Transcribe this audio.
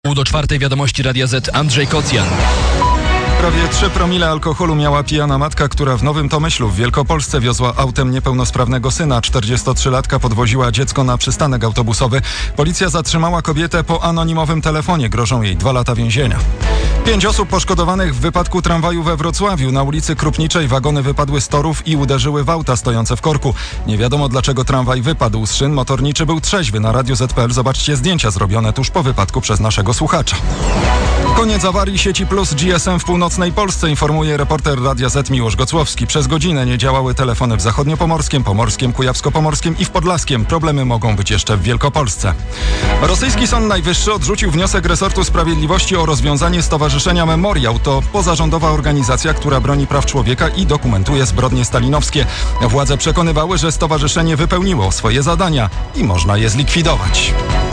Do 4 wiadomości Radia Z Andrzej Kocjan. Prawie 3 promile alkoholu miała pijana matka, która w Nowym Tomyślu w Wielkopolsce wiozła autem niepełnosprawnego syna. 43-latka podwoziła dziecko na przystanek autobusowy. Policja zatrzymała kobietę po anonimowym telefonie. Grożą jej 2 lata więzienia. 5 osób poszkodowanych w wypadku tramwaju we Wrocławiu. Na ulicy Krupniczej wagony wypadły z torów i uderzyły w auta stojące w korku. Nie wiadomo, dlaczego tramwaj wypadł z szyn. Motorniczy był trzeźwy. Na Radiu Z.pl zobaczcie zdjęcia zrobione tuż po wypadku przez naszego słuchacza. Koniec awarii sieci Plus GSM w północnej Polsce, informuje reporter Radia Z Miłosz Gocłowski. Przez godzinę nie działały telefony w Zachodniopomorskiem, Pomorskiem, Kujawsko-Pomorskim i w Podlaskiem. Problemy mogą być jeszcze w Wielkopolsce. Rosyjski Sąd Najwyższy odrzucił wniosek resortu sprawiedliwości o rozwiązanie Stowarzyszenia Memoriał. To pozarządowa organizacja, która broni praw człowieka i dokumentuje zbrodnie stalinowskie. Władze przekonywały, że stowarzyszenie wypełniło swoje zadania i można je zlikwidować.